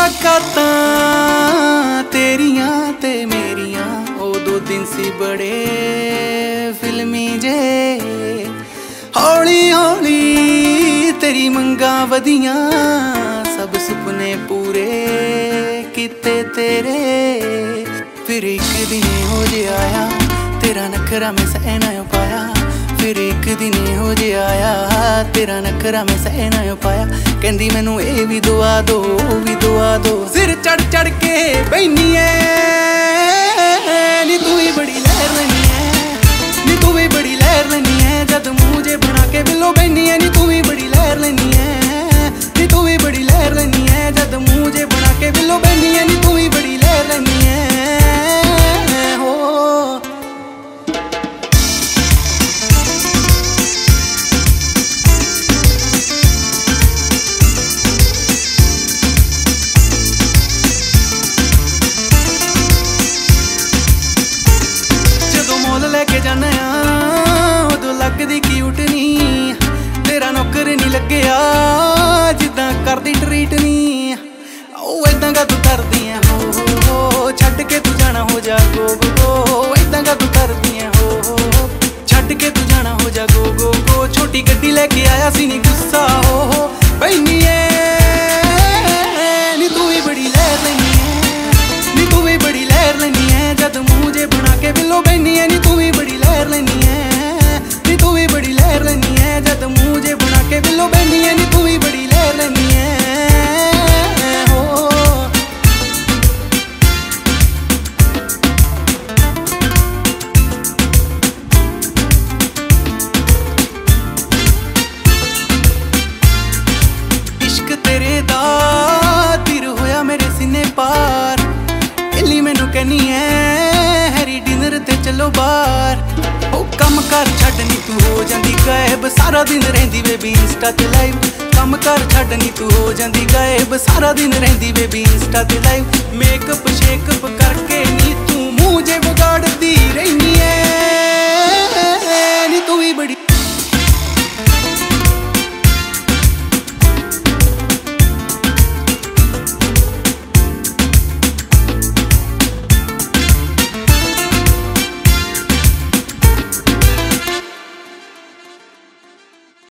मुलाकातां तेरियां ते मेरियां ओ दो दिन सी बड़े फिल्मी जे। हौली हौली तेरी मंगां वधियां सब सुपने पूरे किते तेरे। फिर एक दिन हो जे आया तेरा नखरा मैं सह ना पाया। फिर एक दिन हो जे आया तेरा नखरा मैं सह ना पाया। कहंदी मैनू ए भी दुआ दो भी दुआ दो। सिर चढ़ चढ़ के बैनी है नी तू ही बड़ी लहर लेनी है। नी तू भी बड़ी लहर लेनी है जद मुझे बना के बिलो बैनी है। नी तू भी बड़ी लहर लेनी है। नी तू भी बड़ी लहर लेनी है जद मुझे बना के बिलो बैनी है। नी तू भी बड़ी लहर लेनी है हो। लेके जाने उदों लगदी क्यूट नी तेरा नौकर नहीं लग्या जिद्दां करदी ट्रीट नी। इदां गा तू करदी है हो छड्ड के तू जाना हो जा गो गो गो। इदां गा तू करदी है हो छड्ड के तू जाना हो जा गो गो गो। छोटी गड्डी लेके आया सी नी गुस्सा हो बैनी है नी तू भी बड़ी लहर लेनी है। नी तू भी बड़ी लहर लेनी है जद मुझे बना के बिलो बैनी है। नी तू भी बड़ी लहर लेनी है। नी तू भी बड़ी लहर लेनी है जद मुझे बना के बिलो बैनी है। नी तू भी बड़ी लहर लेनी है हो। इश्क तेरे दा तीर होया मेरे सीने पार। इल्ली मैनू कहनी है हैरी डिनर ते चलो बाहर। ओ कम कर छड्ड नी तू हो जांदी गायब सारा दिन रहिंदी बेबी इंस्टा ते लाइव। कम कर छड्ड नी तू हो जांदी गायब सारा दिन रहिंदी बेबी इंस्टा ते लाइव। मेकअप शेकअप करके नी तू मुझे बिगाड़दी रहनी है। नी तू भी बड़ी